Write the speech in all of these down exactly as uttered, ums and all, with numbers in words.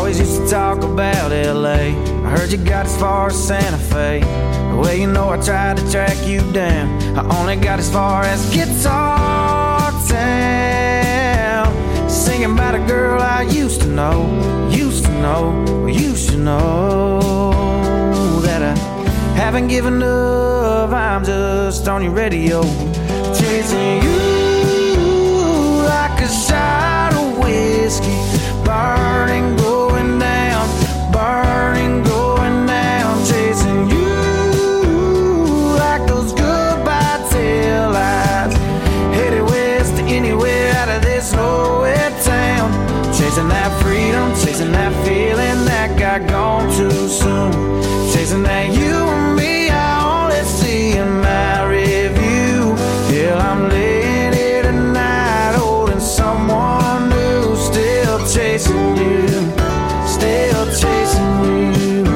always used to talk about L A. I heard you got as far as Santa Fe. Well, you know I tried to track you down. I only got as far as Guitar Town. Singing about a girl I used to know, used to know, well, you should know that I haven't given up. I'm just on your radio, chasing you like a shot of whiskey, burning, going down, burning, going down, chasing you like those goodbye tail lights, headed west to anywhere out of this nowhere town, chasing that freedom, chasing that feeling that got gone too soon, chasing that you and me I only see in my review. Hell, I'm laying here tonight holding someone new, still chasing you, still chasing you.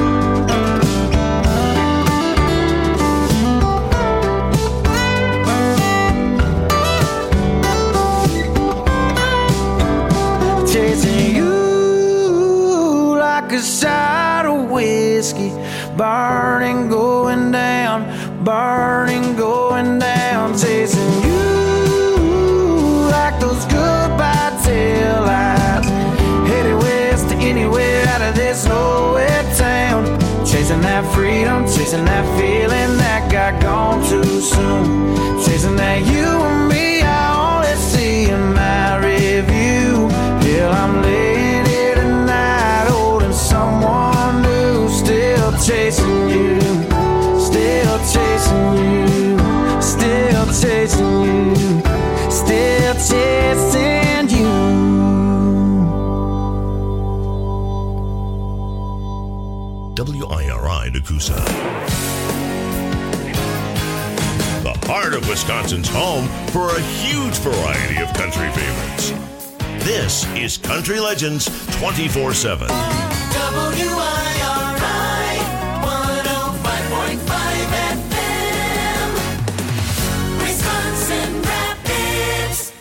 Chasing you like a shot of whiskey, burning, going down, burning, going down, chasing you like those goodbye tail lights, headed west to anywhere out of this nowhere town, chasing that freedom, chasing that feeling that got gone too soon, chasing that you and me I only see in my review. Hell, I'm laying here tonight holding someone new, still chasing you, still chasing you, still chasing you, still chasing you. W I R I Nakusa, the heart of Wisconsin's home for a huge variety of country favorites. This is Country Legends twenty-four seven. W I R I one oh five point five F M, Wisconsin Rapids.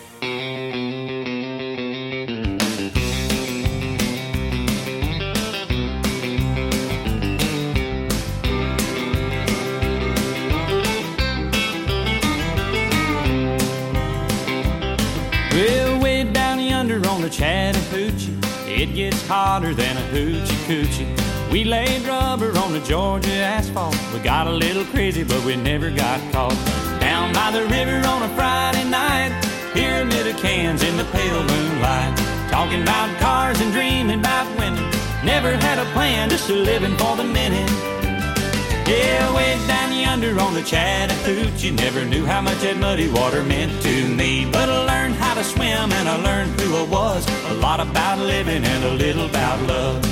Well, way down yonder on the Chattahoochee, it gets hotter than a hoochie coochie. We laid rubber on the Georgia asphalt. We got a little crazy, but we never got caught. Down by the river on a Friday night, pyramid of cans in the pale moonlight, talking about cars and dreaming about women. Never had a plan, just a living for the minute. Yeah, way down yonder on the Chattahoochee, never knew how much that muddy water meant to me. But I learned how to swim and I learned who I was, a lot about living and a little about love.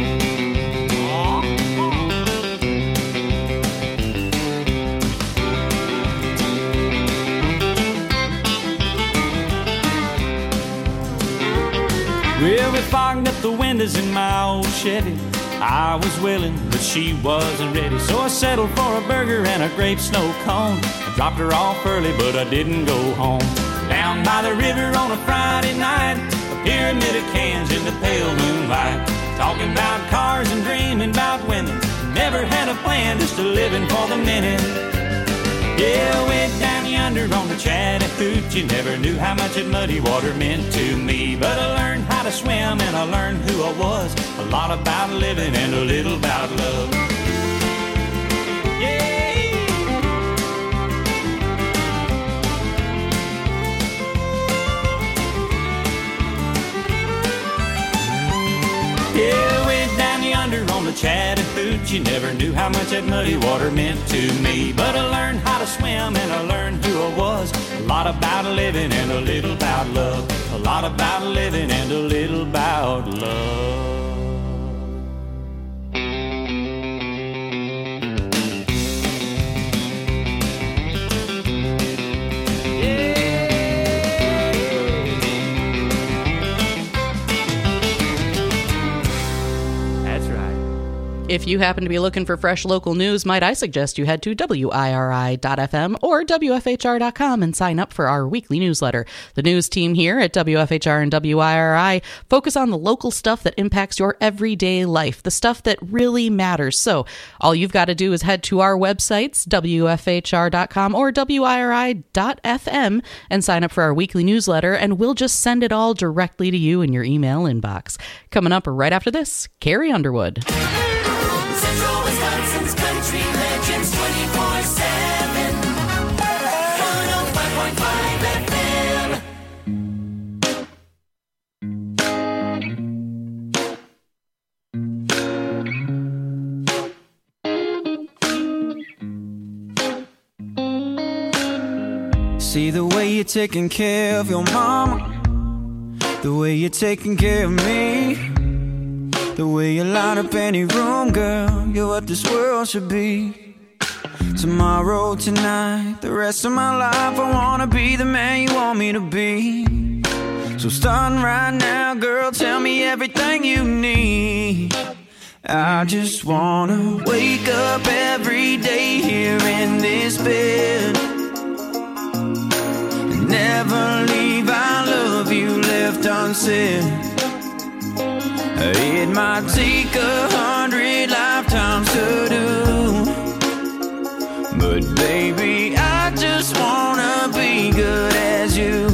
Well, we fogged up the windows in my old Chevy. I was willing, but she wasn't ready. So I settled for a burger and a grape snow cone. I dropped her off early, but I didn't go home. Down by the river on a Friday night, a pyramid of cans in the pale moonlight, talking about cars and dreaming about women. Never had a plan, just a living for the minute. Yeah, way down yonder on the Chattahoochee, never knew how much that muddy water meant to me. But I learned how to swim and I learned who I was, a lot about living and a little about love. Yeah. Yeah, way down yonder on the Chattahoochee, never knew how much that muddy water meant to me. But I learned how to swim and I learned who I was, a lot about living and a little about love, a lot about living and a little about love. If you happen to be looking for fresh local news, might I suggest you head to W I R I dot F M or W F H R dot com and sign up for our weekly newsletter. The news team here at W F H R and W I R I focus on the local stuff that impacts your everyday life, the stuff that really matters. So all you've got to do is head to our websites, W F H R dot com or W I R I dot F M, and sign up for our weekly newsletter, and we'll just send it all directly to you in your email inbox. Coming up right after this, Carrie Underwood. Central Wisconsin's Country Legends twenty-four seven. one oh five point five F M. See the way you're taking care of your mama, the way you're taking care of me, the way you light up any room, girl, you're what this world should be. Tomorrow, tonight, the rest of my life, I wanna be the man you want me to be. So starting right now, girl, tell me everything you need. I just wanna wake up every day here in this bed, never leave, I love you left unsaid. It might take a hundred lifetimes to do, but baby, I just wanna be good as you.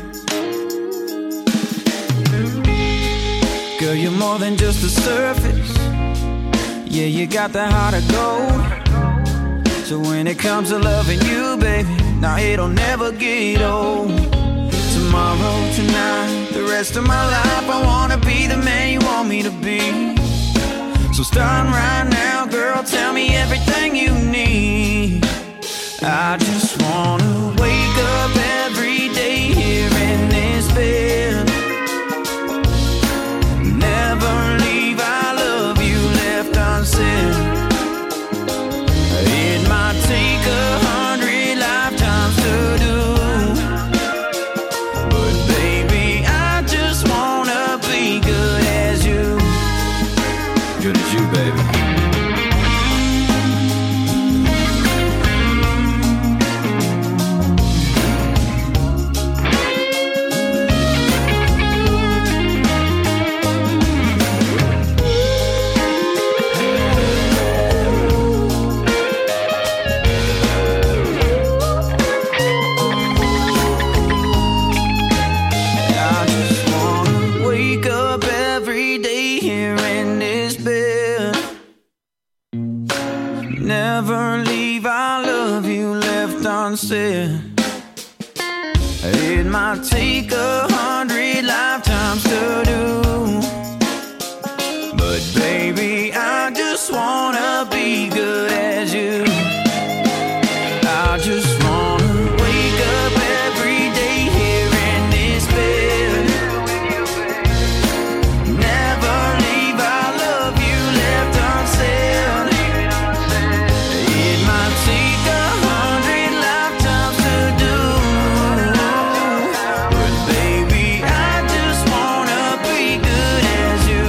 Girl, you're more than just the surface. Yeah, you got the heart of gold. So when it comes to loving you, baby, now it'll never get old. Tomorrow, tonight, the rest of my life, I wanna be the man you want me to be. So starting right now, girl, tell me everything you need. I just wanna wake up every day here in this bed, never leave, I love you left unsaid. It might take a hundred lifetimes to do, good as you, baby. Never leave, I love you left unsaid. It might take a hundred lifetimes to do, but baby, I just wanna be good as you. I just wanna wake up every day here in this bed, never leave, I love you left unsaid. Take a hundred lifetimes to do, but baby, I just wanna be good as you.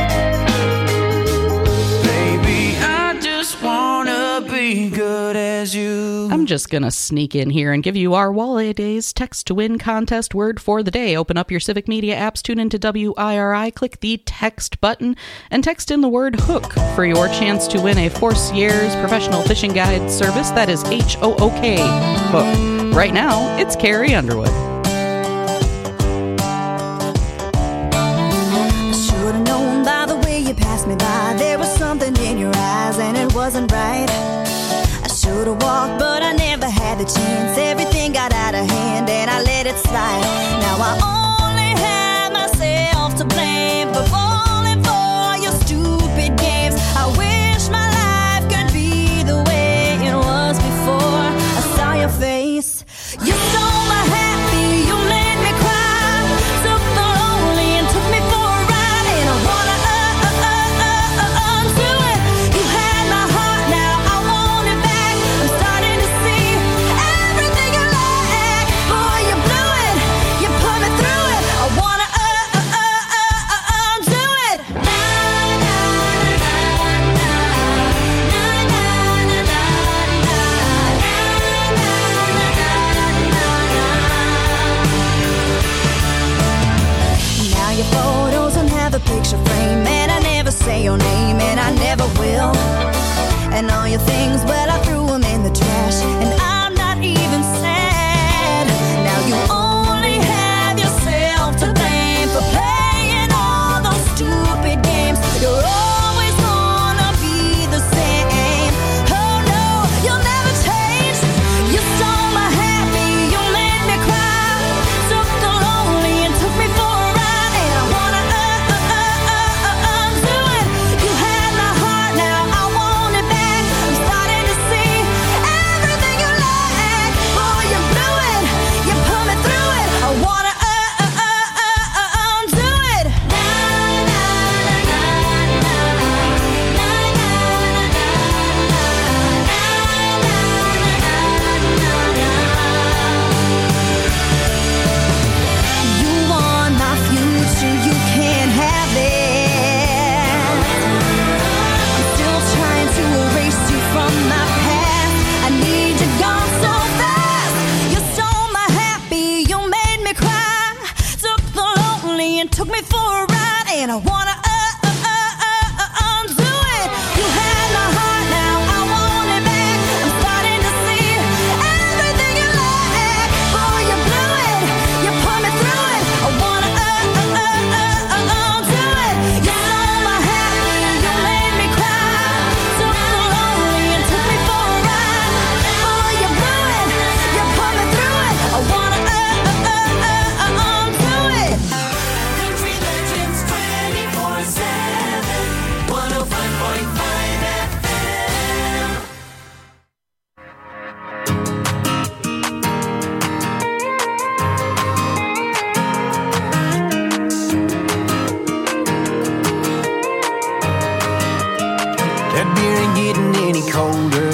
Baby, I just wanna be good as you. I'm just gonna sneak in here and give you our Walleye Days Text to Win contest word for the day. Open up your Civic Media apps, tune into W I R I, click the text button, and text in the word hook for your chance to win a Force Years professional fishing guide service. That is H O O K, hook. Right now, it's Carrie Underwood. I should have known by the way you passed me by, there was something in your eyes and it wasn't right. I should have walked, but I never had the chance. Everything got out of hand and I let it slide. Now I only have myself to blame for falling for your stupid games. I wish my life could be the way it was before I saw your face. You stole my happy, you made me cry, took the lonely and took me for a ride, and I wanna uh, uh, uh, uh, uh, undo it. You had my heart, now I want it back. I'm starting to see everything you like. Boy, you blew it, you put me through frame, and I never say your name, and I never will. And all your things, well, I threw them in the trash, and I'm not even sad. Now you only have yourself to blame for playing all those stupid games. You're always gonna be the same. Oh no, you'll never change. You stole my happy, you made me cry. Took the lonely and took me for a ride, and I wanna uh, uh, uh, uh, uh, undo it. You had my heart, now I want it back. I'm starting to see everything you like. Boy, you blew it, you put me through it. I wanna uh, uh, uh, uh, uh, undo it. Na na na na na na You want my future, you can't have it. I'm still trying to erase you from my past. I need you gone so fast. You stole my happy, you made me cry. Took the lonely and took me for a ride, and I wanna uh, uh, uh, uh, uh, undo it. You had my heart, now I want it back. I'm starting to see everything you like. Boy, you blew it, you put me through it. I wanna uh, uh, uh, uh, uh, undo it. You stole my happy, you made me cry. Took the lonely and took me for a ride. Boy, you blew it, you put me through it. I wanna uh, uh, uh, uh, uh, undo it. Country Legends twenty-four seven, one oh five point five F M. That beer ain't getting any colder,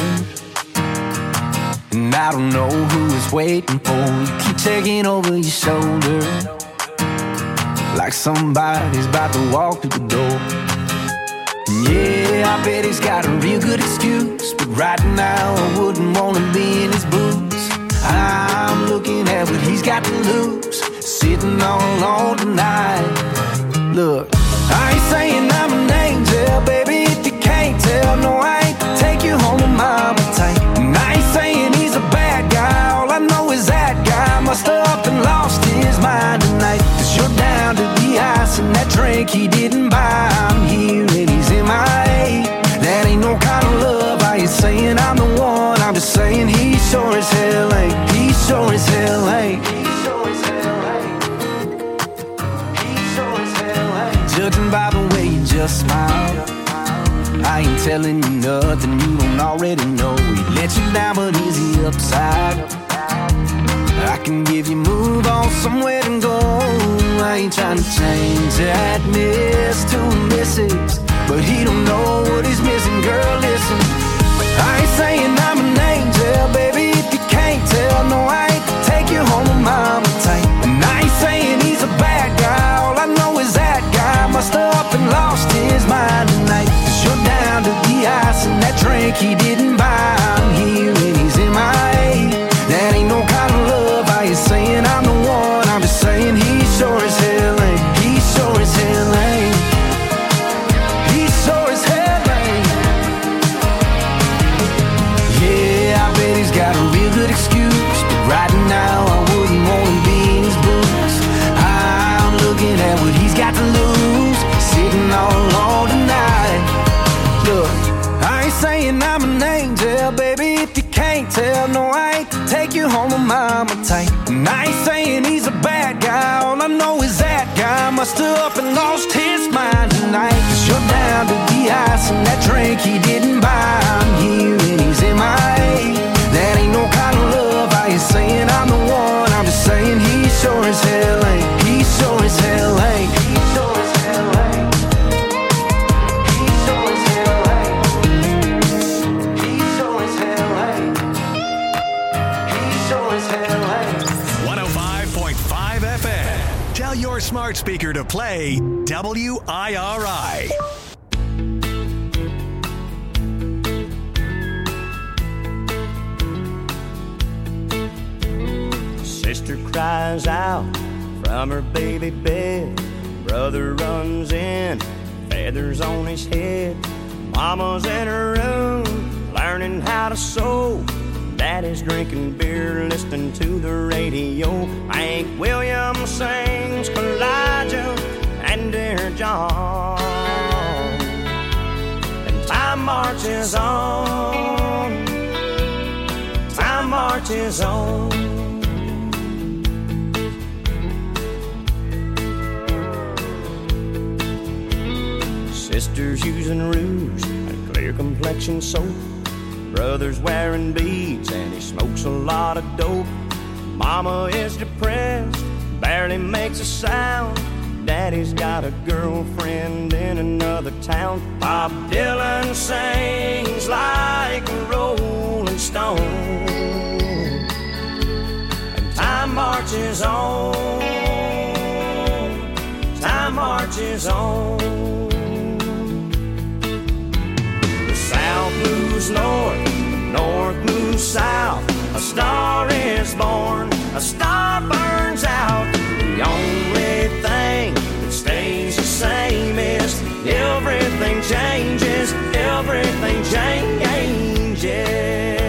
and I don't know who is waiting for you. Keep checking over your shoulder, like somebody's about to walk through the door. And yeah, I bet he's got a real good excuse, but right now I wouldn't wanna be in his boots. I'm looking at what he's got to lose, sitting all alone tonight. Look, I ain't saying I'm an angel, baby, if you can't tell. No, I ain't to take you home with mama tight. And I ain't saying he's a bad guy, all I know is that guy must have up and lost his mind tonight. Cause you're down to the ice and that drink he didn't buy. I'm here and he's in my A. That ain't no kind of love, I ain't saying I'm the one. I'm just saying he sure as hell ain't. He sure as hell ain't. Judging by the way you just smile, I ain't telling you nothing you don't already know. He let you down, but is he upside? I can give you move on somewhere to go. I ain't trying to change that miss to a missus, but he don't know what he's missing. Girl, listen, I ain't saying I'm an angel, baby, if you can't tell. No, I ain't to take you home with mama tight. And I ain't saying he's a bad guy, all I know is that guy must have up and lost his mind tonight. Cause you're down to the ice and that drink he didn't buy. I'm here and he's in my A. That ain't no kind of love, I ain't saying I'm the one. I'm just saying he sure as hell ain't. He sure as hell ain't. He sure as hell ain't. Yeah, I bet he's got a real good excuse, but right now I wouldn't wanna be in his boots. I'm looking at what he's got to lose, sitting all alone tonight. Look, I ain't saying I'm an angel, baby, if you can't tell. No, I ain't to take you home with mama tight. And I ain't saying he's a bad guy, all I know is that guy must have up and lost his mind tonight. Cause you're down to the ice and that drink he didn't buy. I'm here and he's in my A. That ain't no kind of love, I ain't saying I'm the one. I'm just saying he sure as hell ain't. He sure as hell ain't. He sure as hell ain't. He sure as hell ain't. He sure as hell ain't. He sure as hell ain't. one oh five point five F M. Tell your smart speaker to play W I R I. Sister cries out from her baby bed. Brother runs in, feathers on his head. Mama's in her room, learning how to sew. Daddy's drinking beer, listening to the radio. Hank Williams sings Elijah and Dear John. And time marches on, time marches on. Sisters using rouge and clear complexion soap. Brother's wearing beads and he smokes a lot of dope. Mama is depressed, barely makes a sound. Daddy's got a girlfriend in another town. Bob Dylan sings like a rolling stone. And time marches on, time marches on. South moves north, north moves south. A star is born, a star burns out. The only thing that stays the same is everything changes, everything changes.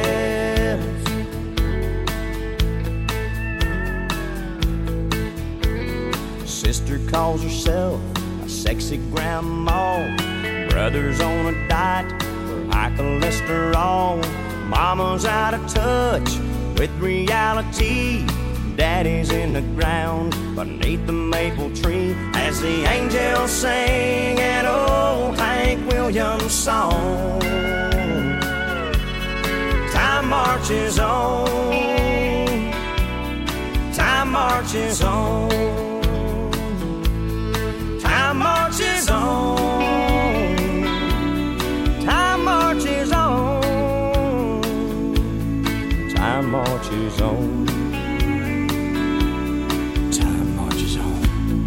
Sister calls herself a sexy grandma. Brother's on a diet for high cholesterol. Mama's out of touch with reality. Daddy's in the ground beneath the maple tree as the angels sing an old Hank Williams song. Time marches on, time marches on, time marches on. Time marches on, time marches on, time marches on.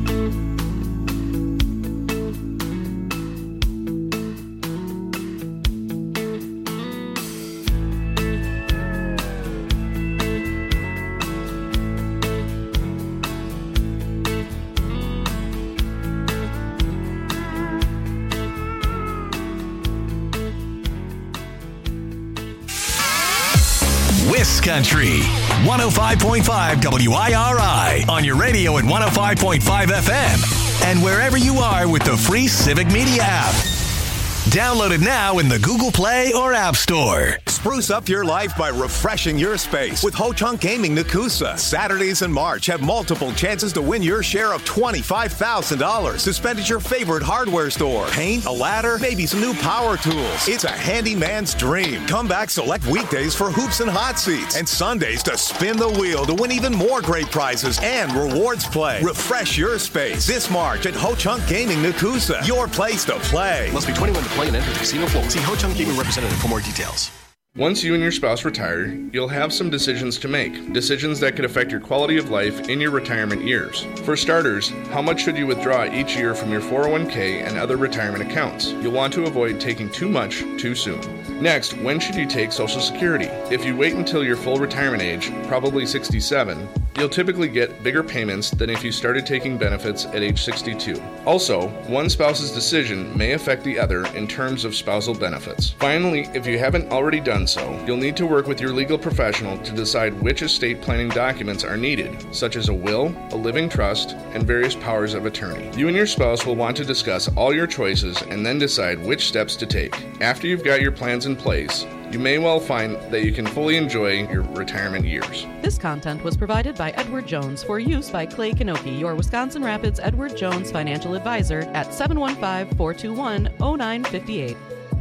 Country one oh five point five W I R I on your radio at one oh five point five F M and wherever you are with the free Civic Media app. Download it now in the Google Play or App Store. Spruce up your life by refreshing your space with Ho Chunk Gaming Nakusa. Saturdays in March have multiple chances to win your share of twenty-five thousand dollars to spend at your favorite hardware store. Paint, a ladder, maybe some new power tools. It's a handyman's dream. Come back select weekdays for hoops and hot seats and Sundays to spin the wheel to win even more great prizes and rewards play. Refresh your space this March at Ho Chunk Gaming Nakusa. Your place to play. Must be twenty-one to play and enter the casino floor. See Ho Chunk Gaming representative for more details. Once you and your spouse retire, you'll have some decisions to make. Decisions that could affect your quality of life in your retirement years. For starters, how much should you withdraw each year from your four oh one k and other retirement accounts? You'll want to avoid taking too much too soon. Next, when should you take Social Security? If you wait until your full retirement age, probably sixty-seven, you'll typically get bigger payments than if you started taking benefits at age sixty-two. Also, one spouse's decision may affect the other in terms of spousal benefits. Finally, if you haven't already done so, you'll need to work with your legal professional to decide which estate planning documents are needed, such as a will, a living trust, and various powers of attorney. You and your spouse will want to discuss all your choices and then decide which steps to take. After you've got your plans in place, you may well find that you can fully enjoy your retirement years. This content was provided by Edward Jones for use by Clay Kanoki, your Wisconsin Rapids Edward Jones financial advisor at seven one five, four two one, oh nine five eight.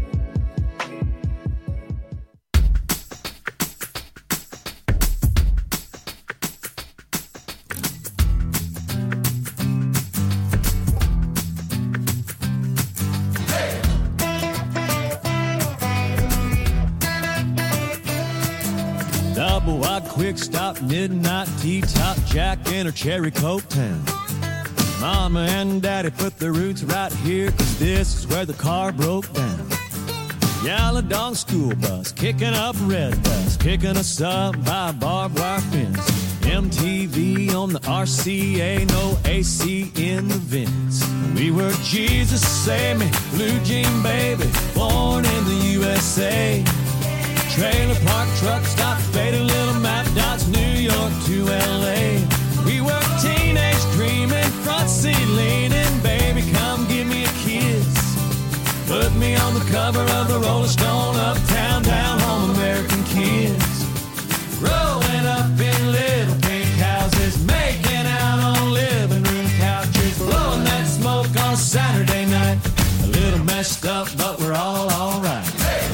Double wide quick stop, midnight tea top, Jack and her cherry coke town. Mama and daddy put their roots right here, cause this is where the car broke down. Yellow school bus, kicking up red dust, picking us up by a barbed wire fence. M T V on the R C A, no A C in the vents. We were Jesus Save Me, Blue Jean Baby, born in the U S A. Trailer park truck stop, faded little map dots, New York to L A. We were teenage dreaming, front seat leaning, baby come give me a kiss. Put me on the cover of the Rolling Stone, uptown, down home, American kids. Growing up in little pink houses, making out on living room couches, blowing that smoke on a Saturday night. A little messed up, but we're all alright. Hey.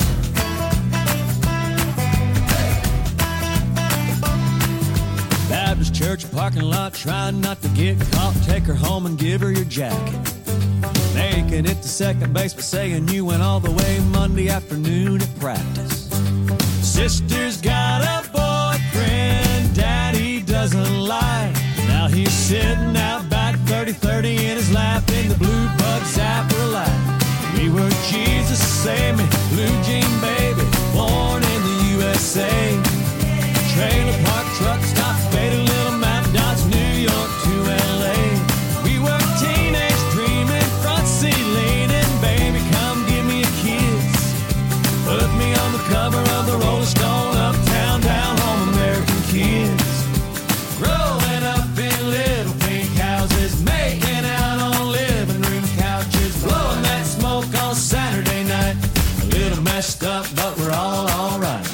Baptist church parking lot, trying not to get caught. Take her home and give her your jacket. Making it to second base, but saying you went all the way Monday afternoon at practice. Sister's got a boyfriend Daddy doesn't like. Now he's sitting out back, thirty thirty in his lap, in the blue bug zapper light. We were Jesus Save Me, Blue Jean Baby, born in the U S A. Trailer park truck stop, faded little map dots, New York to L A. We were teenage dreaming, front seat leaning, baby come give me a kiss. Put me on the cover of the Rolling Stone, uptown, down home, American kids. Growing up in little pink houses, making out on living room couches, blowing that smoke on Saturday night. A little messed up, but we're all alright.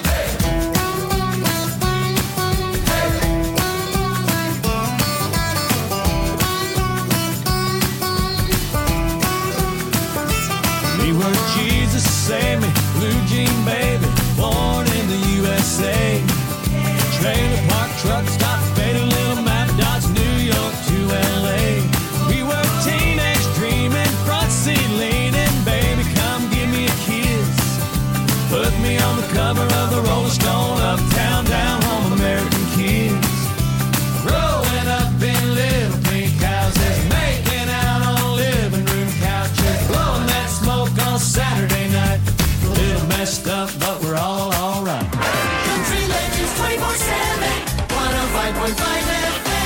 We were Jesus Save Me, Blue Jean Baby, born in the U S A. Trailer park truck stop, faded little map dots, New York to L A. We were teenage dreaming, front seat leaning, baby come give me a kiss. Put me on the cover of the Rolling Stone, uptown, down home, American kids. Growing up in little pink houses, making out on living room couches, blowing that smoke on Saturday night. A little messed up, but we're all alright. Country Legends twenty-four seven, one oh five point five F M.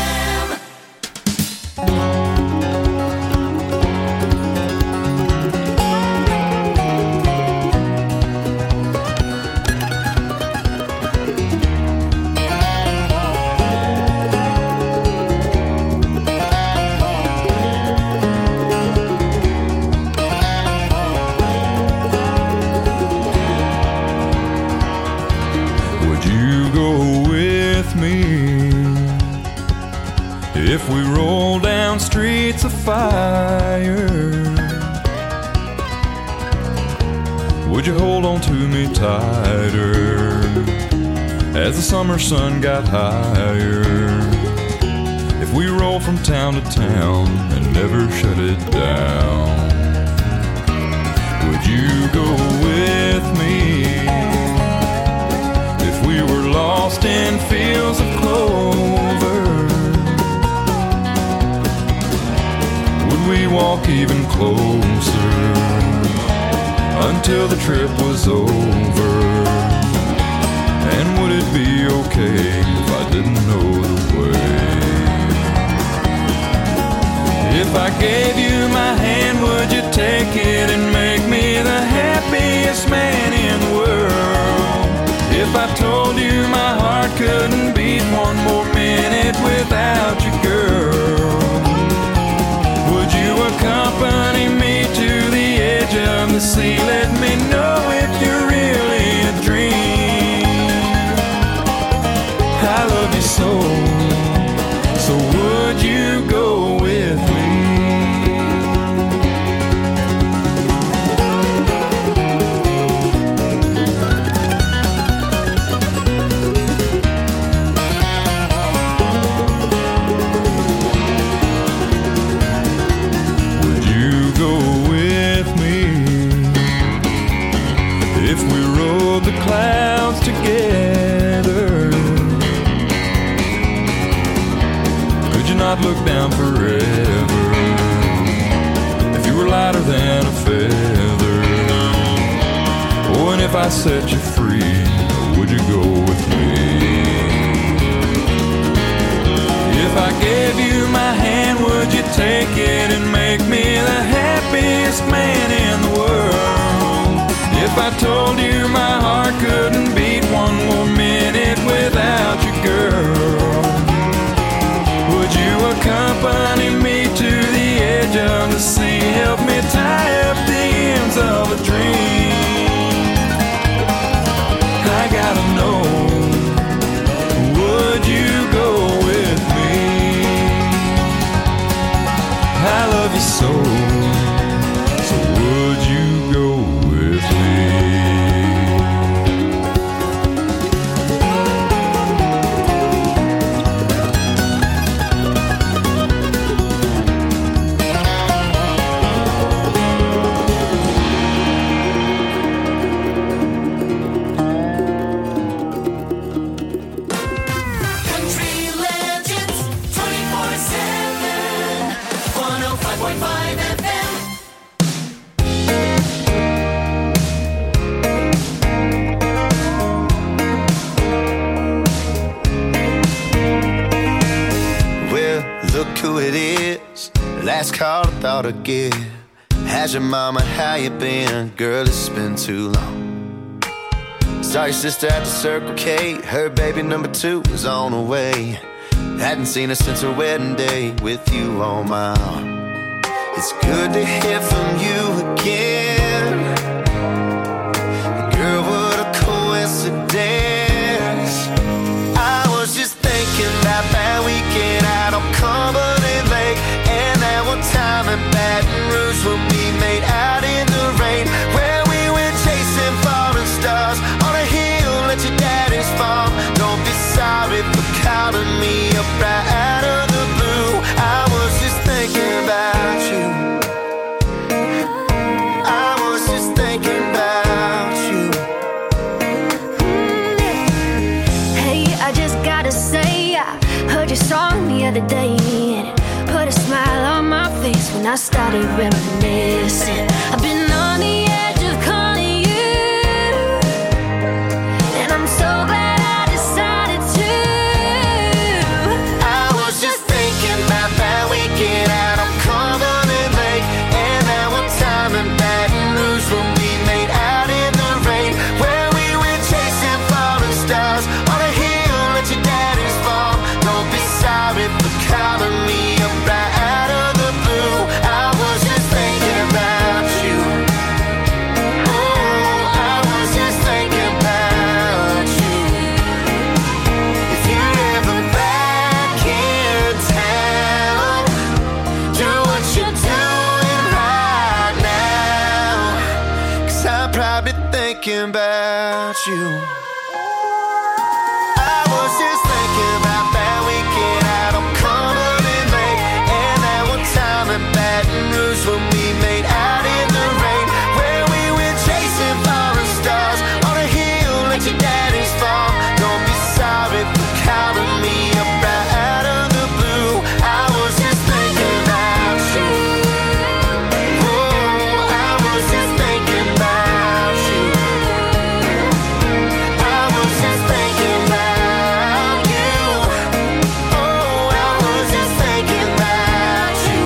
Would you go with me if we roll down streets of fire? Would you hold on to me tighter as the summer sun got higher? If we roll from town to town and never shut it down, would you go with me if we were lost in fields of clover? Would we walk even closer until the trip was over? And would it be okay if I didn't know the way? If I gave you my hand, would you take it and make me the happiest man in the world? If I told you my heart couldn't beat one more minute without you, girl, would you accompany me to the edge of the sea? Let me know if you're really a dream. I love you so, so would you go with me? Would you go with me if we rode the clouds together? Could you not look down forever if you were lighter than a feather? Oh, and if I set you free, would you go with me? gave you my hand, would you take it and make me the happiest man in the world? If I told you my heart couldn't beat one more minute without you, girl, would you accompany me to the edge of the sea? Help me tie up the ends of a dream. I gotta know, would you go with me? I love you so, so would you go with me? Who it is, last call I thought I'd give. How's your mama, how you been? Girl, it's been too long. Saw your sister at the Circle K, her baby number two was on the way. Hadn't seen her since her wedding day with you on my arm. It's good to hear from you again. Girl, what a coincidence. I was just thinking about that weekend out on Cumberland Lake, and that one time in Baton Rouge when we made out in the rain, where we went chasing falling stars on a hill at your daddy's farm. Don't be sorry for calling me up right out of the blue. I was just thinking about you. I was just thinking about you. Hey, I just gotta say, I heard your song the other day, and it put a smile on my face when I started reminiscing. I've been on the edge of calling you, and I'm so glad I decided to. I was just thinking about that weekend out on Cumberland Lake, and that one time in Baton Rouge when we made out in the rain, where we went chasing falling stars on a hill at your daddy's farm. Don't be sorry for calling me up right out of the blue. I was just thinking about you. Oh, I was just thinking about you. If you're ever back in town, do what you're doing right now, 'cause I'm probably thinking about you. I was just thinking about that weekend out on Cumberland Lake, and that one time in Baton Rouge when we made out in the rain, where we went chasing falling stars on a hill at your daddy's farm. Don't be sorry for calling me up right out of the blue. I was just thinking about you. Oh, I was just thinking about you. I was just thinking about you. Oh, I was just thinking about you.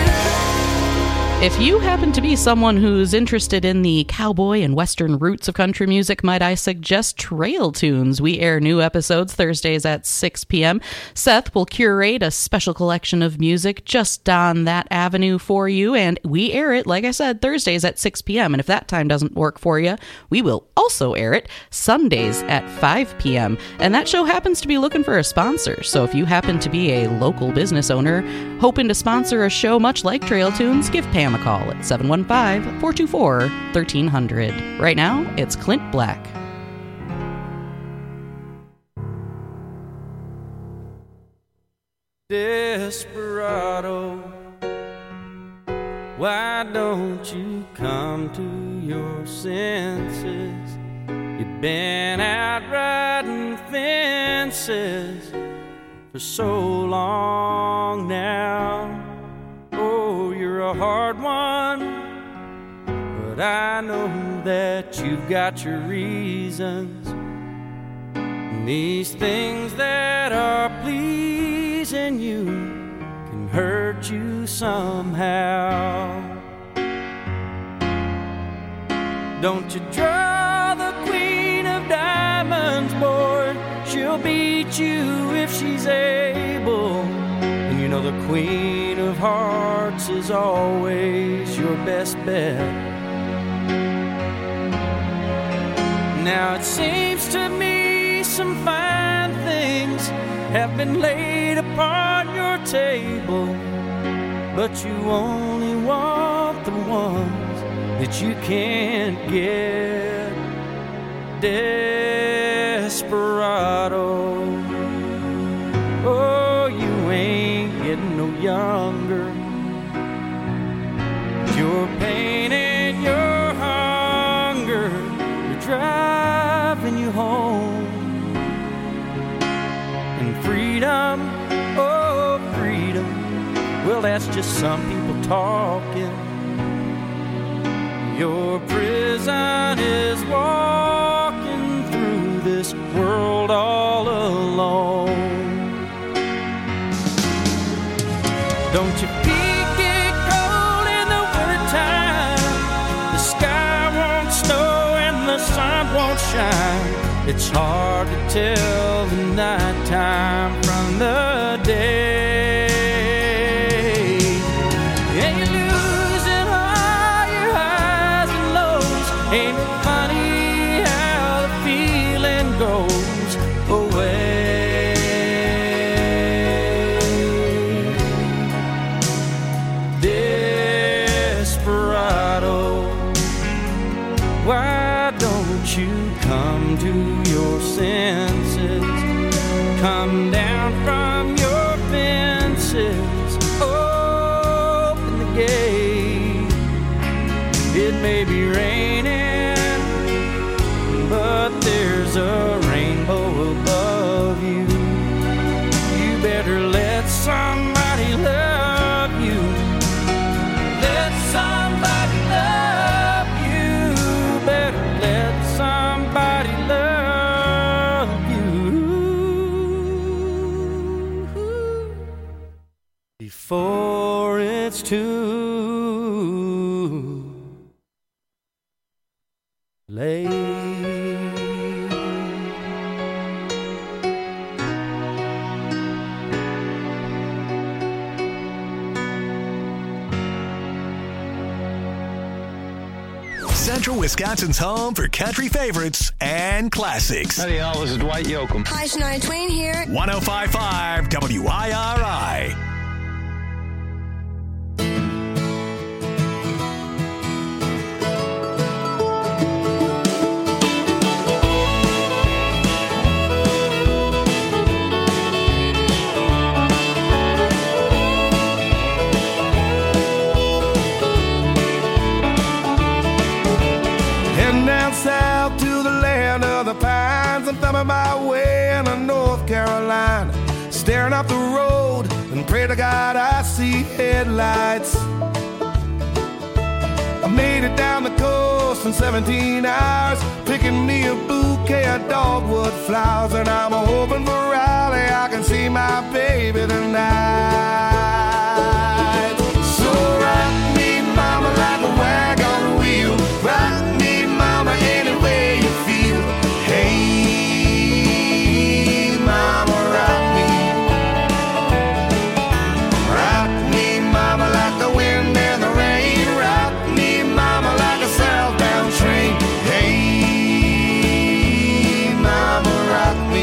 If you happen to be someone who's interested in the cowboy and western roots of country music, might I suggest Trail Tunes. We air new episodes Thursdays at six p.m. Seth will curate a special collection of music just on that avenue for you, and we air it, like I said, Thursdays at six p.m. And if that time doesn't work for you, we will also air it Sundays at five p.m. And that show happens to be looking for a sponsor. So if you happen to be a local business owner hoping to sponsor a show much like Trail Tunes, give Pam a call at seven one five, four two four, one three zero zero. Right now, it's Clint Black. Desperado, why don't you come to your senses? You've been out riding fences for so long now. Oh, you're a hard one, but I know that you've got your reasons. And these things that are pleasing you hurt you somehow. Don't you draw the queen of diamonds, boy. She'll beat you if she's able. And you know the queen of hearts is always your best bet. Now it seems to me some fine things have been laid upon your table, but you only want the ones that you can't get. Desperado, oh, you ain't getting no younger. Your pain and your hunger, you're driving you home. And freedom, oh, freedom, well, that's just some people talking. Your prison is walking through this world all alone. Don't you peek get cold in the wintertime? The sky won't snow and the sun won't shine. It's hard to tell the nighttime from the day. And you're losing all your highs and lows. Ain't it funny how the feeling goes away? Desperado, why don't you come to your senses? Come down from your fences. Open the gate. It may be raining, but there's a rainbow above you. You better let somebody love you. Let somebody love you. Better let somebody love you before it's too late. Central Wisconsin's home for country favorites and classics. Howdy, y'all. This is Dwight Yoakam. Hi, Shania Twain here. one oh five point five W I R I. Heading down south to the land of the pines. I'm thumbing my way into North Carolina, staring up the road and pray to God I see headlights. I made it down the coast in seventeen hours, picking me a bouquet of dogwood flowers, and I'm hoping for Raleigh I can see my baby tonight. So rock me, mama, like a wagon wheel. Rock me, mama, any way you feel. Hey, mama, rock me. Rock me, mama, like the wind and the rain. Rock me, mama, like a southbound train. Hey, mama, rock me.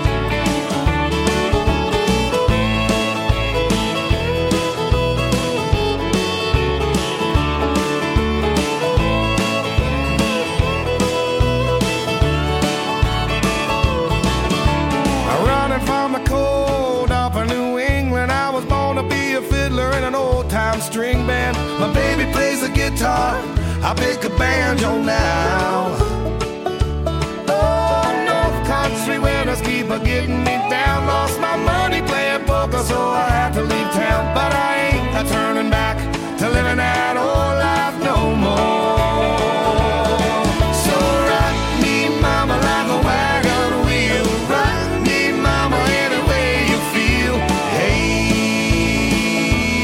Running from the cold up in New England, I was born to be a fiddler in an old-time string band. My baby plays the guitar, I pick a banjo now. Oh, North Country winters keep a getting me down. Lost my money playing poker, so I had to leave town. But I ain't a turning back to living that old life no more. So rock me, mama, like a wagon wheel. Rock me, mama, any way you feel. Hey,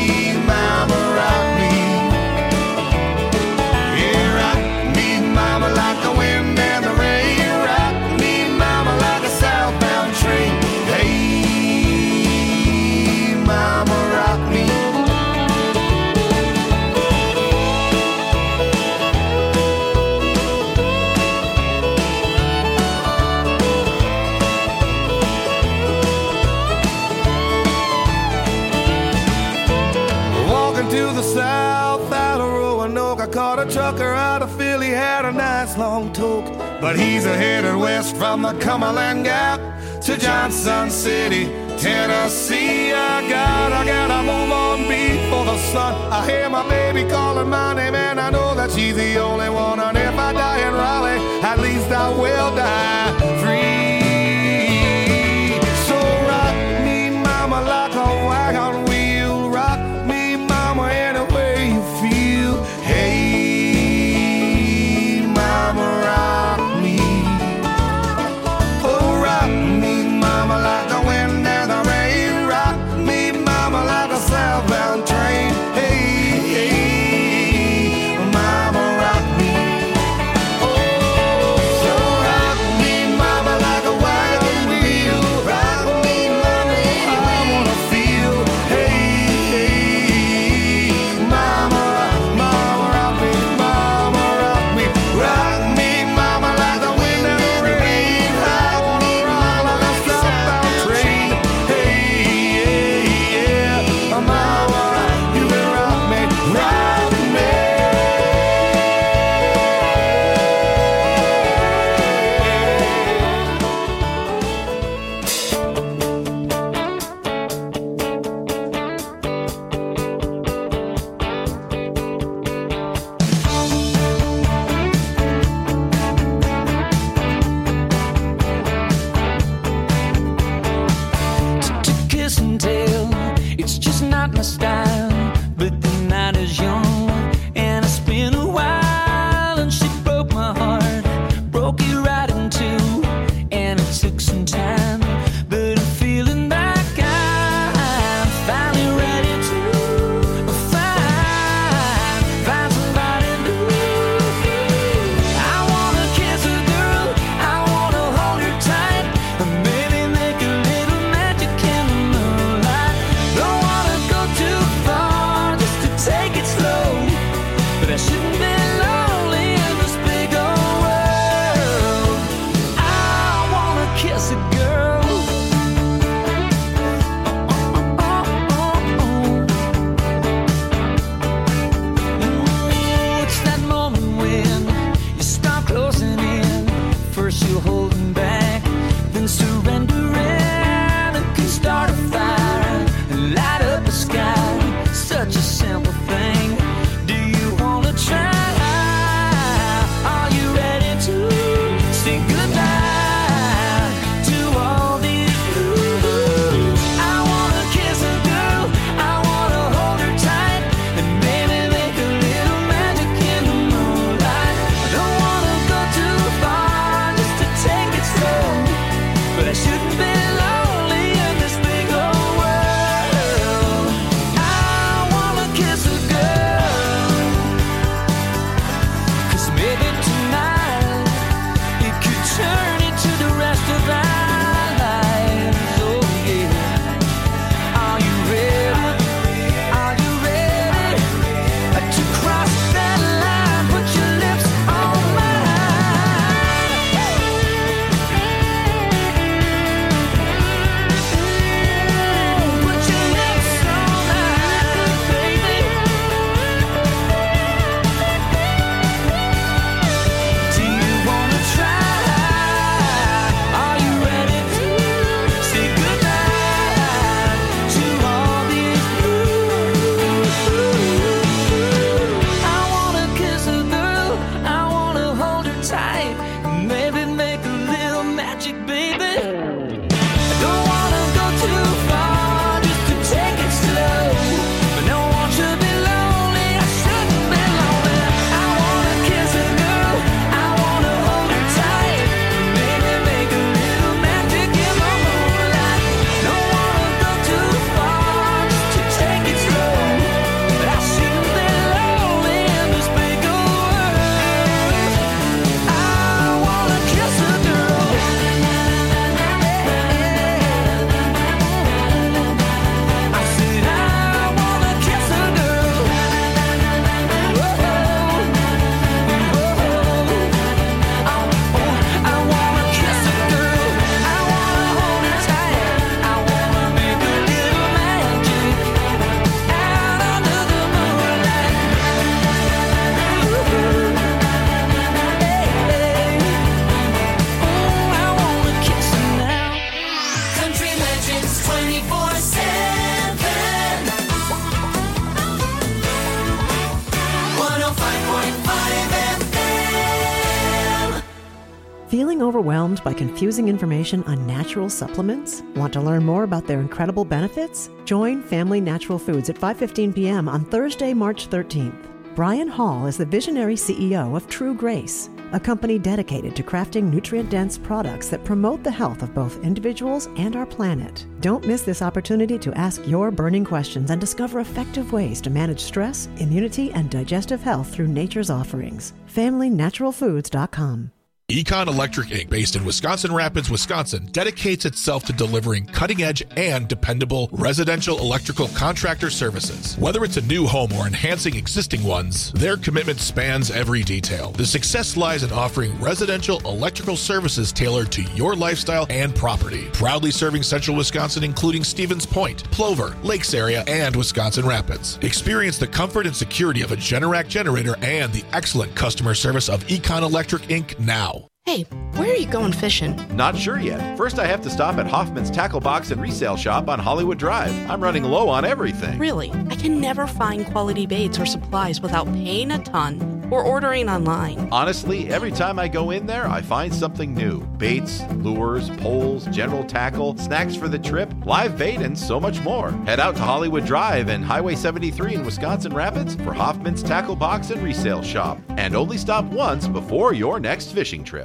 trucker out of Philly had a nice long toke, but he's a headed west from the Cumberland Gap to Johnson City, Tennessee. I got, I gotta move on before the sun. I hear my baby calling my name, and I know that she's the only one. And if I die in Raleigh, at least I will die free. So rock me, mama, like a wagon wheel. Rock me, mama, any way you feel. Hey, mama, rock me. Oh, rock me, mama, like the wind and the rain. Rock me, mama, like a southbound train. Hey, hey, mama, rock me. Oh, so rock me, mama, like a wagon wheel. Rock me, mama, I wanna feel. Hey, hey, mama, mama, rock me, mama, rock me. Rock me, mama, like the wind and the rain. I wanna rock like a southbound train. Hey, hey, yeah, mama, you can rock me, rock me. To kiss and tell, it's just not my style. But the night is young, and it's been a while. And she broke my heart, broke it right in two. And it took some time, but I'm feeling like I'm finally ready to find, find somebody new. I wanna kiss a girl, I wanna hold her tight, and maybe make a little magic in the moonlight. Don't wanna go too Feeling overwhelmed by confusing information on natural supplements? Want to learn more about their incredible benefits? Join Family Natural Foods at five fifteen p.m. on Thursday, March thirteenth. Brian Hall is the visionary C E O of True Grace, a company dedicated to crafting nutrient-dense products that promote the health of both individuals and our planet. Don't miss this opportunity to ask your burning questions and discover effective ways to manage stress, immunity, and digestive health through nature's offerings. family natural foods dot com. Econ Electric Incorporated, based in Wisconsin Rapids, Wisconsin, dedicates itself to delivering cutting-edge and dependable residential electrical contractor services. Whether it's a new home or enhancing existing ones, their commitment spans every detail. The success lies in offering residential electrical services tailored to your lifestyle and property. Proudly serving central Wisconsin, including Stevens Point, Plover, Lakes area, and Wisconsin Rapids. Experience the comfort and security of a Generac generator and the excellent customer service of Econ Electric Incorporated now. Hey, where are you going fishing? Not sure yet. First, I have to stop at Hoffman's Tackle Box and Resale Shop on Hollywood Drive. I'm running low on everything. Really? I can never find quality baits or supplies without paying a ton or ordering online. Honestly, every time I go in there, I find something new. Baits, lures, poles, general tackle, snacks for the trip, live bait, and so much more. Head out to Hollywood Drive and Highway seventy-three in Wisconsin Rapids for Hoffman's Tackle Box and Resale Shop. And only stop once before your next fishing trip.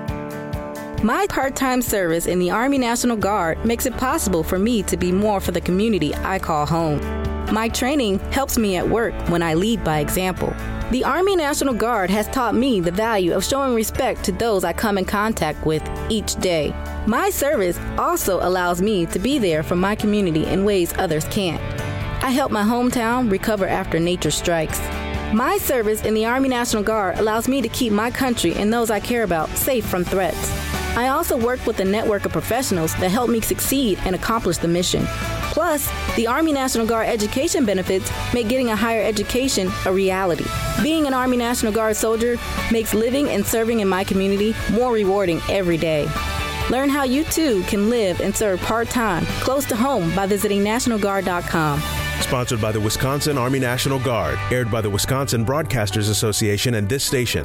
My part-time service in the Army National Guard makes it possible for me to be more for the community I call home. My training helps me at work when I lead by example. The Army National Guard has taught me the value of showing respect to those I come in contact with each day. My service also allows me to be there for my community in ways others can't. I help my hometown recover after nature strikes. My service in the Army National Guard allows me to keep my country and those I care about safe from threats. I also work with a network of professionals that help me succeed and accomplish the mission. Plus, the Army National Guard education benefits make getting a higher education a reality. Being an Army National Guard soldier makes living and serving in my community more rewarding every day. Learn how you too can live and serve part-time close to home by visiting national guard dot com. Sponsored by the Wisconsin Army National Guard, aired by the Wisconsin Broadcasters Association and this station.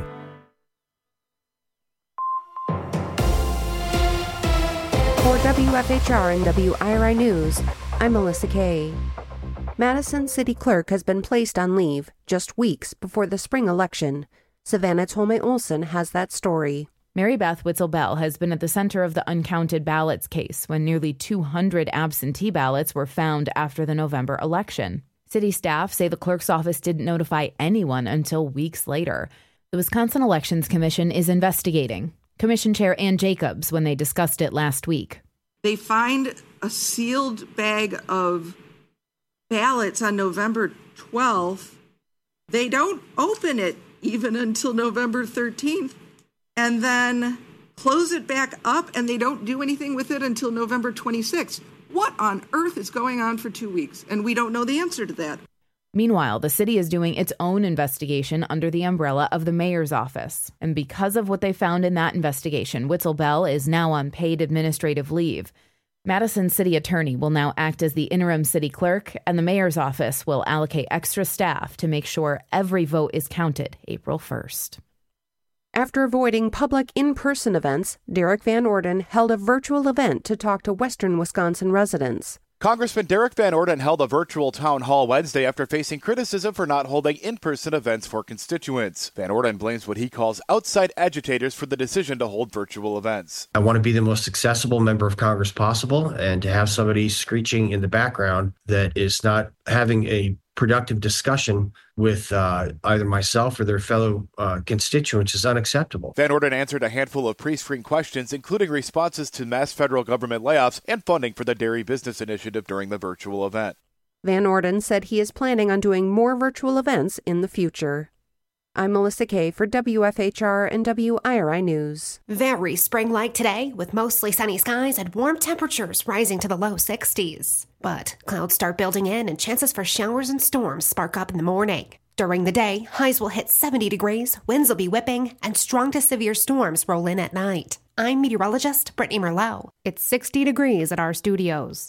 For W F H R and W I R I News, I'm Melissa Kay. Madison City Clerk has been placed on leave just weeks before the spring election. Savannah Tolmay Olson has that story. Mary Beth Witzel Bell has been at the center of the uncounted ballots case when nearly two hundred absentee ballots were found after the November election. City staff say the clerk's office didn't notify anyone until weeks later. The Wisconsin Elections Commission is investigating. Commission Chair Ann Jacobs when they discussed it last week. They find a sealed bag of ballots on November twelfth. They don't open it even until November thirteenth and then close it back up, and they don't do anything with it until November twenty-sixth. What on earth is going on for two weeks? And we don't know the answer to that. Meanwhile, the city is doing its own investigation under the umbrella of the mayor's office. And because of what they found in that investigation, Witzel Bell is now on paid administrative leave. Madison City Attorney will now act as the interim city clerk, and the mayor's office will allocate extra staff to make sure every vote is counted April first. After avoiding public in-person events, Derek Van Orden held a virtual event to talk to Western Wisconsin residents. Congressman Derek Van Orden held a virtual town hall Wednesday after facing criticism for not holding in-person events for constituents. Van Orden blames what he calls outside agitators for the decision to hold virtual events. I want to be the most accessible member of Congress possible, and to have somebody screeching in the background that is not having a productive discussion with uh, either myself or their fellow uh, constituents is unacceptable. Van Orden answered a handful of pre-screen questions, including responses to mass federal government layoffs and funding for the Dairy Business Initiative during the virtual event. Van Orden said he is planning on doing more virtual events in the future. I'm Melissa Kay for W F H R and W I R I News. Very spring-like today, with mostly sunny skies and warm temperatures rising to the low sixties. But clouds start building in and chances for showers and storms spark up in the morning. During the day, highs will hit seventy degrees, winds will be whipping, and strong to severe storms roll in at night. I'm meteorologist Brittany Merlot. It's sixty degrees at our studios.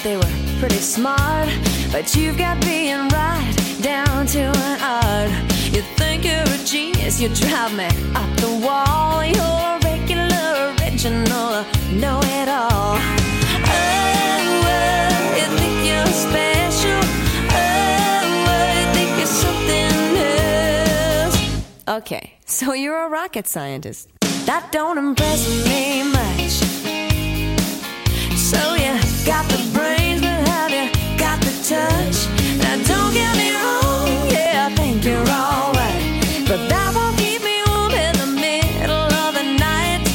they were pretty smart, but you've got being right down to an art. You think you're a genius, you drive me up the wall. You're a regular, original, know-it-all. Oh, oh, you think you're special. Oh, oh, you think you're something else. Okay, so you're a rocket scientist. That don't impress me much. So you got the brains, but have you got the touch? Now don't get me wrong, yeah, I think you're alright, but that won't keep me warm in the middle of the night.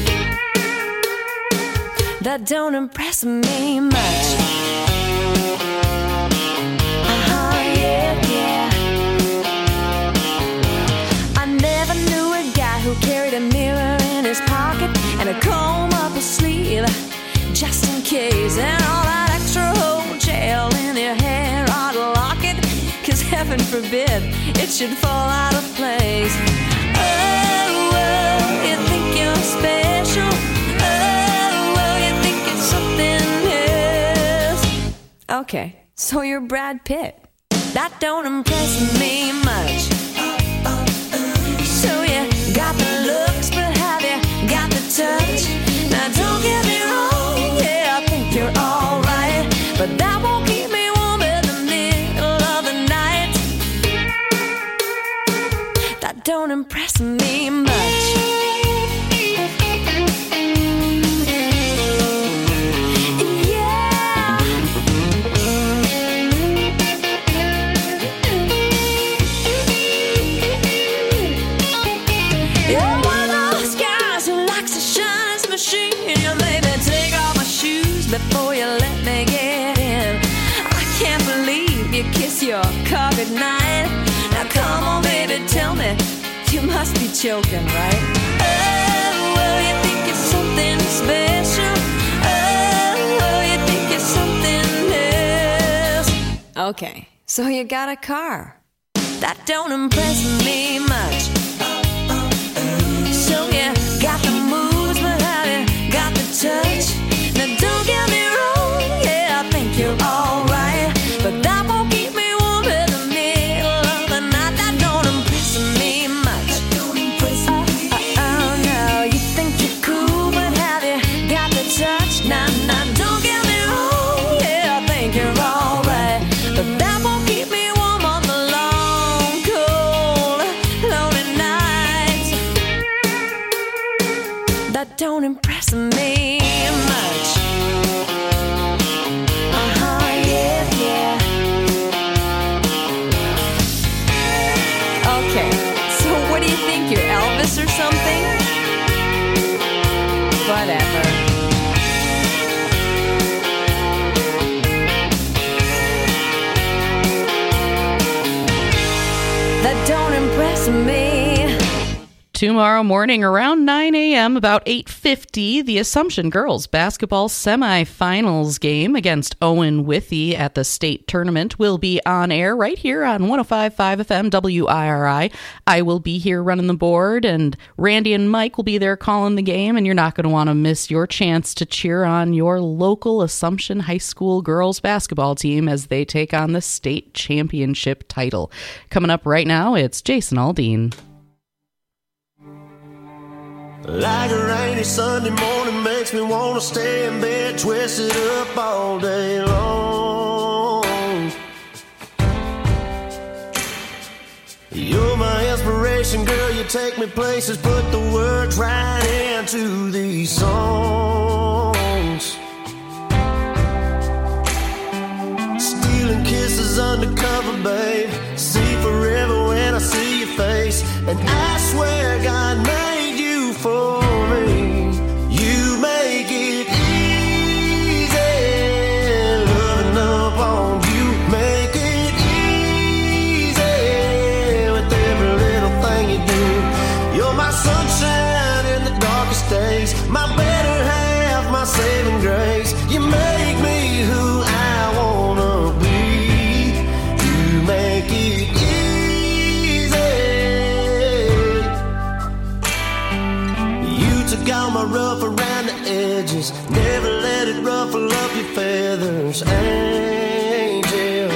That don't impress me much. Uh-huh, yeah, yeah. I never knew a guy who carried a mirror in his pocket and a comb up his sleeve, just in case, and all that extra whole gel in your hair ought to lock it, cause heaven forbid it should fall out of place. Oh, oh, you think you're special. Oh, oh, you think it's something else. Okay, so you're Brad Pitt. That don't impress me much. So you got the looks, but have you got the touch? Now don't get me wrong, yeah, I think you're alright, but that won't keep me warm in the middle of the night. That don't impress me much. You're one of those guys who likes to shine his machine. You made me take off my shoes before you let me get in. I can't believe you kiss your car goodnight. Now come on, baby, tell me, you must be joking, right? Oh, oh, you think it's something special. Oh, oh, you think it's something else. Okay, so you got a car. That don't impress me much. So you got the moves, but have you got the touch? Now don't get me wrong, yeah, I think you're alright, but that won't keep me warm in the middle of the night. That don't impress me much. Oh, oh, oh, no, you think you're cool, but have you got the touch? Nah, nah, don't get me wrong, yeah, I think you're alright, but that won't keep me warm on the long, cold, lonely nights. That don't impress me much. Uh-huh, yeah, yeah. Okay, so what do you think, you're Elvis or something? Whatever. That don't impress me. Tomorrow morning around nine a.m., about eight fifty, the Assumption girls basketball semifinals game against Owen Withee at the state tournament will be on air right here on one oh five point five F M W I R I. I will be here running the board, and Randy and Mike will be there calling the game, and you're not going to want to miss your chance to cheer on your local Assumption High School girls basketball team as they take on the state championship title. Coming up right now, it's Jason Aldean. Like a rainy Sunday morning makes me want to stay in bed, twisted up all day long. You're my inspiration, girl, you take me places, put the words right into these songs. Stealing kisses undercover, babe, see forever when I see your face, and I swear God made for me. You make it easy, loving up on you, make it easy with every little thing you do. You're my sunshine in the darkest days, my better half, my saving grace. You make me who I wanna be. You make it easy. music on my rough around the edges. Never let it ruffle up your feathers, angel.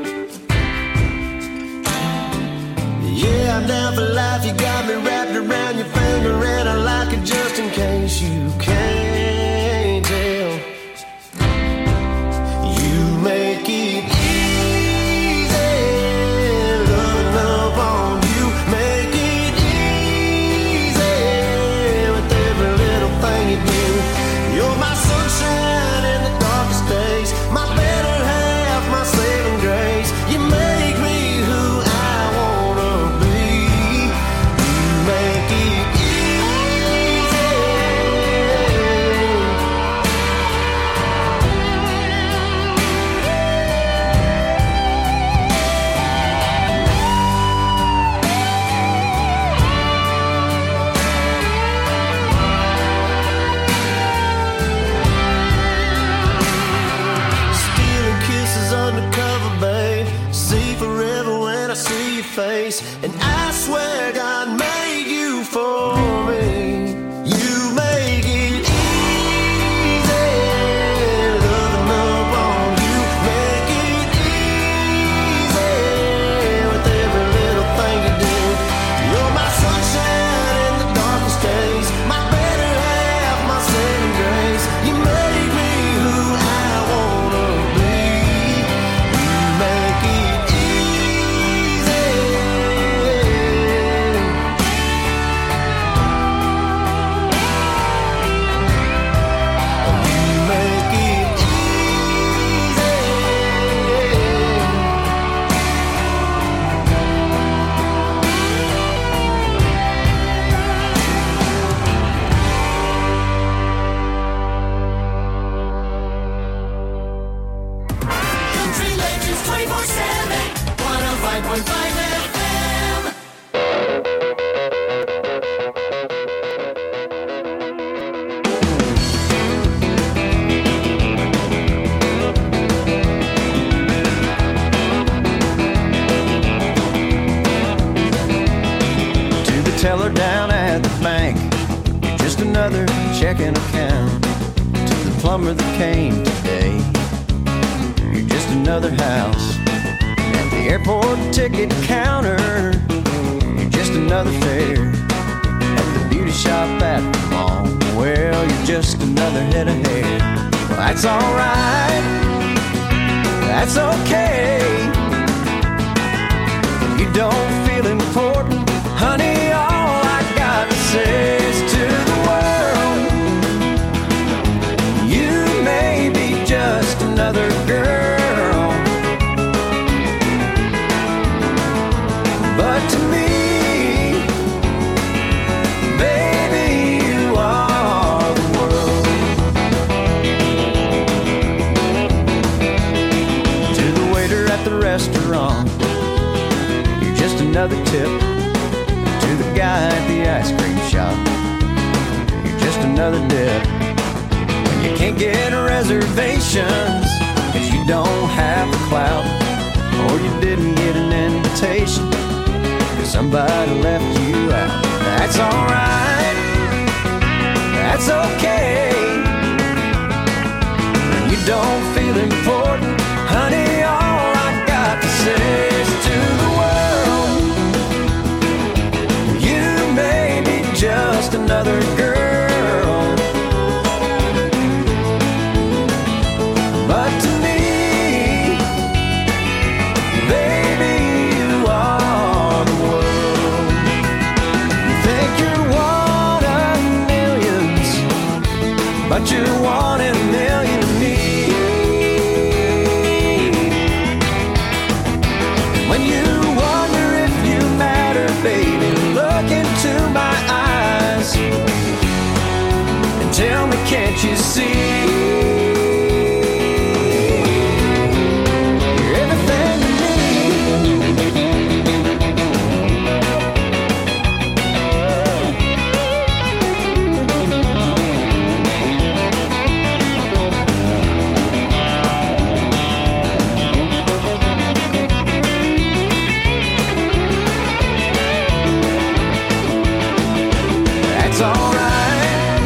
Yeah, I'm down for life. You got me wrapped around your finger, and I like it just in case you can't tell. You make it easy, loving up on you. Make it easy with every little thing you do. You're my sunshine in the darkest days, my better half, my saving grace. You make me who I wanna be. You make it easy. Stealing kisses undercover, babe. See forever when I see your face. And I swear God made you for me. You make it easy, loving up on you. Make it easy with every little thing you do. You're my sunshine in the darkest days, my better half, my saving grace. You make me who I wanna be. You make it easy. You make it easy. Country Legends twenty-four seven, one oh five point five F M. To the teller down at the bank, you're just another checking account. To the plumber that came today, you're just another house. At the airport ticket counter, you're just another fare. At the beauty shop at the mall, well, you're just another head of hair. Well, that's alright, that's okay. You don't feel important, honey, all I got to say is to the world, you may be just another girl, but to me, baby, you are the world. To the waiter at the restaurant, you're just another tip. To the guy at the ice cream shop, you're just another dip. When you can't get reservations, cause you don't have the clout, or you didn't get an invitation, cause somebody left you out. That's alright, that's okay. When you don't feel important, honey, all I got to say is to the world, you may be just another girl, but to me, baby, you are the world. You think you're one of millions, but you're one in a million to me. When you wonder if you matter, baby, look into my eyes and tell me, can't you see? You're everything to me. That's alright,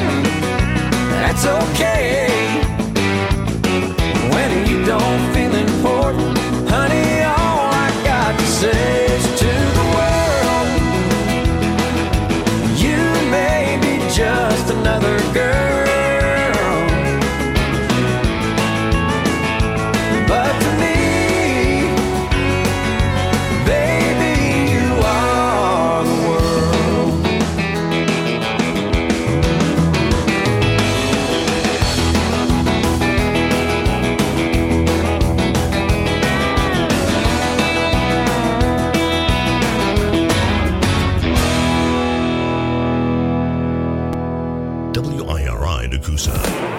W I R I Nakusa.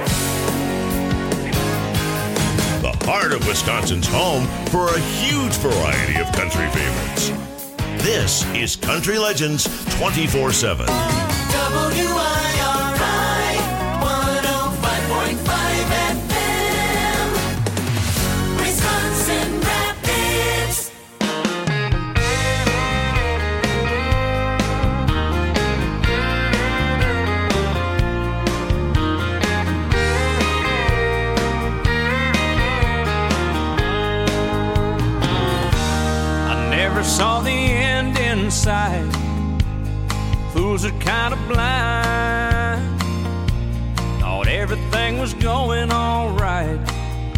The heart of Wisconsin's home for a huge variety of country favorites. This is Country Legends twenty-four seven. W I R I one oh five point five F M, Wisconsin Rapids. I never saw the end in sight. Fools are kind of blind. Thought everything was going on